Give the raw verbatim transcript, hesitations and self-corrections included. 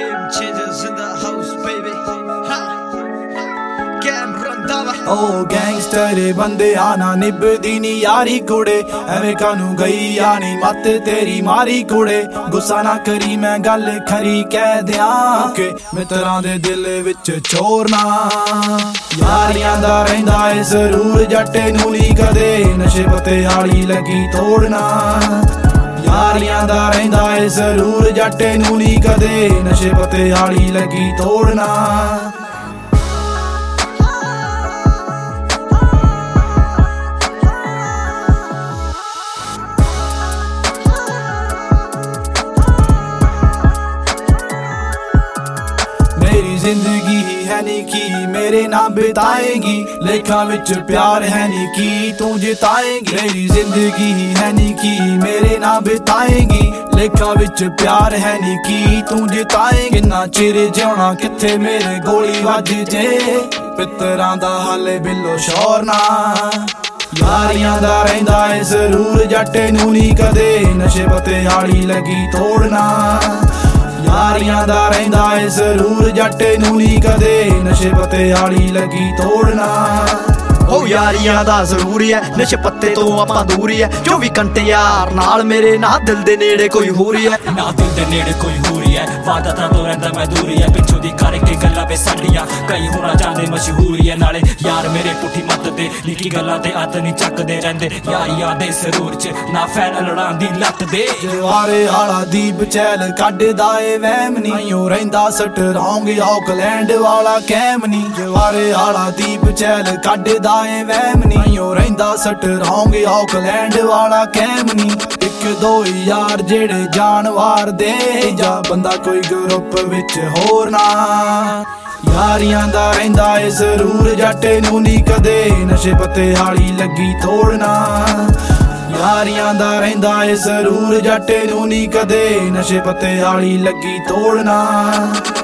Game changers in the house, baby. Ha. Game randava. ओ gangster बंदे आना निभदी नी यारी कुड़े एवें कानू गई आनी मत तेरी मारी कुड़े गुस्सा ना करी मैं गल खरी कह दियां के मित्रां दे दिल विच चोर ना यारियां दा रहिंदा ए जरूर जट्टे नू नी कदे नशे पते आली लगी तोड़ना यारियां दा रहिंदा ए जरूर जट्टे नू नी कदे नशे पते आली लगी तोड़ना मेरी जिंदगी है नी की मेरे नाम बिताएगी लेखा विच प्यार है नी की तू जिताएगी मेरी जिंदगी है नी की मेरे नाम बिताएगी लेखा विच प्यार है नी की तू जिताएगी ना चिर जिउणा किथे मेरे गोली वज जे पितरां दा हाले बिलो शोर ना यारियां दा रहिंदा ए जरूर जट्टे नू नी कदे नशे पते आली लगी तोड़ना यारियां दा रहिंदा ए जरूर जट्टे नू नी कदे नशे पते आली लगी तोड़ना ओ यारियां दा जरूरी है नशे पत्ते तो आपां दूरी है चौबी घंटे यार नाल मेरे ना दिल दे नेड़े कोई होरी है ना दिल दे नेड़े कोई होरी है वादा तां तो रहिंदा मैं दूरी है पिछों दी करके गल्लां वे साडियां कई होना चाहंदे मशहूरी है नाले यार मेरे पुठी मत दे निक्की गल्लां ते हत्थ नहीं चकदे रहिंदे यारियां दे जरूर च ना फैन लड़ां दी लत दे जवारे आला दीप चैल कड्डदा ए वहम नी ओ रहिंदा सट रौंग ऑकलैंड वाला कैम नी जवारे आला दीप चैल कड्डदा ए वहम नी ओ रहिंदा सट रौंग ऑकलैंड वाला कैम नी इक दो यार जेड़े जानवार दे जा बंदा कोई ग्रुप विच होर ना यारियां दा रहिंदा ए जरूर जट्टे नू नी कदे नशे पते आली लगी तोड़ना यारियां दा रहिंदा ए जरूर जट्टे नू नी कदे नशे पते आली लगी तोड़ना।